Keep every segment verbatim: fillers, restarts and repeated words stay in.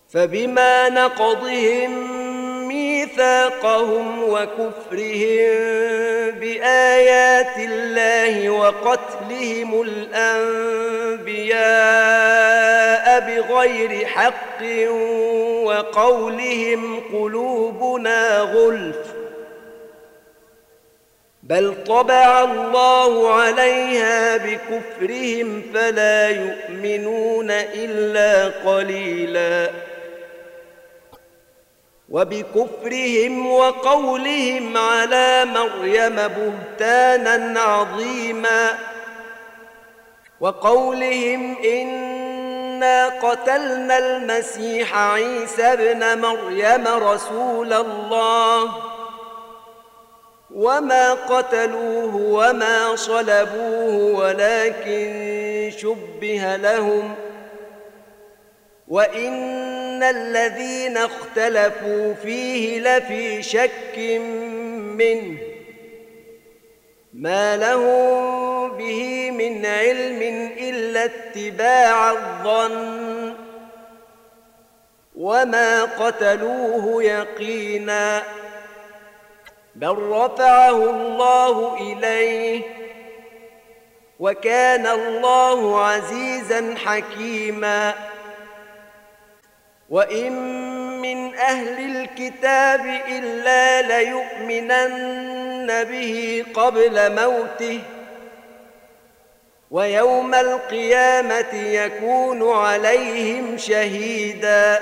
فبما نقضهم ميثاقهم وكفرهم بآيات الله وقتلهم الأنبياء بغير حق وقولهم قلوبنا غلف بل طبع الله عليها بكفرهم فلا يؤمنون إلا قليلا وبكفرهم وقولهم على مريم بهتانا عظيما وقولهم إنا قتلنا المسيح عيسى ابن مريم رسول الله وما قتلوه وما صلبوه ولكن شبه لهم وإن الذين اختلفوا فيه لفي شك منه ما لهم به من علم إلا اتباع الظن وما قتلوه يقينا بل رفعه الله إليه وكان الله عزيزا حكيما وإن من أهل الكتاب إلا ليؤمنن به قبل موته ويوم القيامة يكون عليهم شهيدا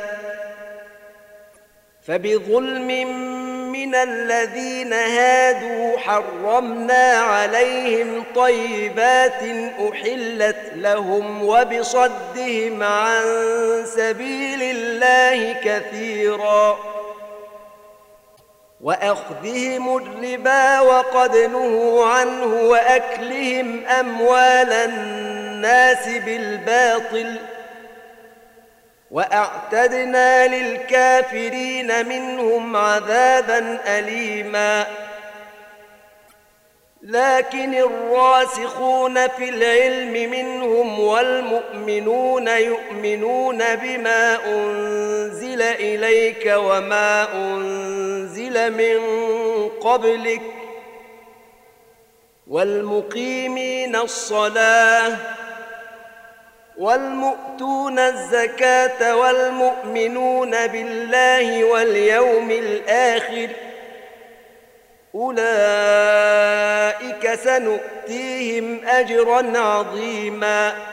فبظلم من الذين هادوا حرمنا عليهم طيبات أحلت لهم وبصدهم عن سبيل الله كثيرا وأخذهم الربا وقد نهوا عنه وأكلهم أموال الناس بالباطل وأعتدنا للكافرين منهم عذابا أليما لكن الراسخون في العلم منهم والمؤمنون يؤمنون بما أنزل إليك وما أنزل من قبلك والمقيمين الصلاة والمؤتون الزكاة والمؤمنون بالله واليوم الآخر أولئك سنؤتيهم أجرا عظيما